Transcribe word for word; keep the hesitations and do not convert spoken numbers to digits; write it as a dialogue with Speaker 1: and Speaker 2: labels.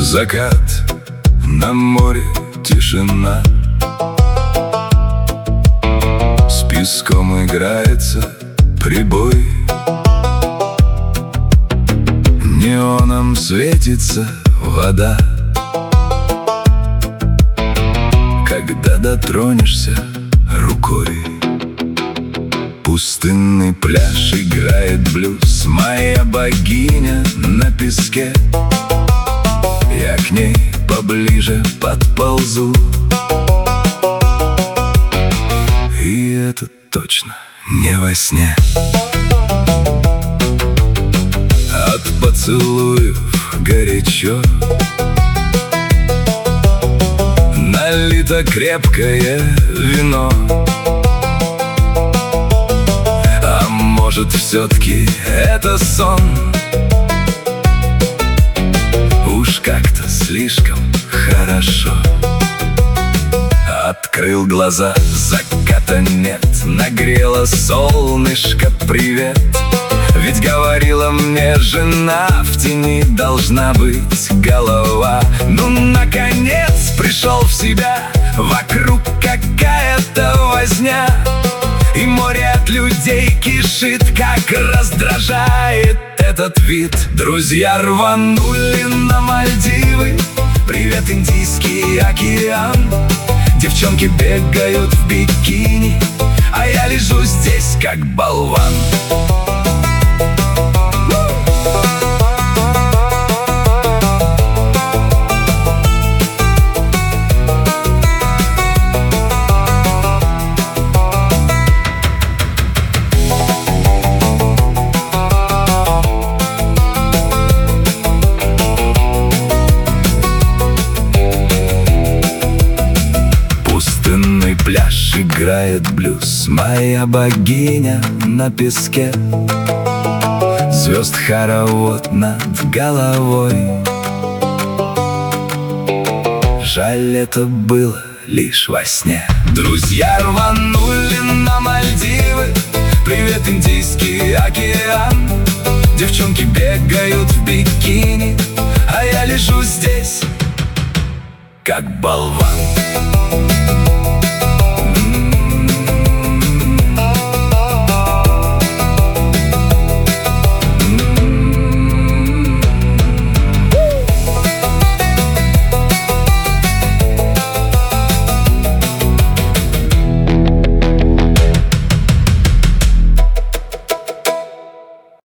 Speaker 1: Закат, на море тишина, с песком играется прибой. Неоном светится вода, когда дотронешься рукой. Пустынный пляж играет блюз, моя богиня на песке. Я к ней поближе подползу, и это точно не во сне. От поцелуев горячо налито крепкое вино. А может, все-таки это сон? Уж как-то слишком хорошо. Открыл глаза, заката нет, нагрело солнышко, привет. Ведь говорила мне жена, в тени должна быть голова. Ну, наконец, пришел в себя, вокруг какая-то возня, и море от людей кишит, как раздражает этот вид. Друзья рванули на Мальдивы, привет, Индийский океан. Девчонки бегают в бикини, а я лежу здесь, как болван. Пляж играет блюз, моя богиня на песке. Звезд хоровод над головой. Жаль, это было лишь во сне. Друзья рванули на Мальдивы, привет, Индийский океан. Девчонки бегают в бикини, а я лежу здесь, как болван.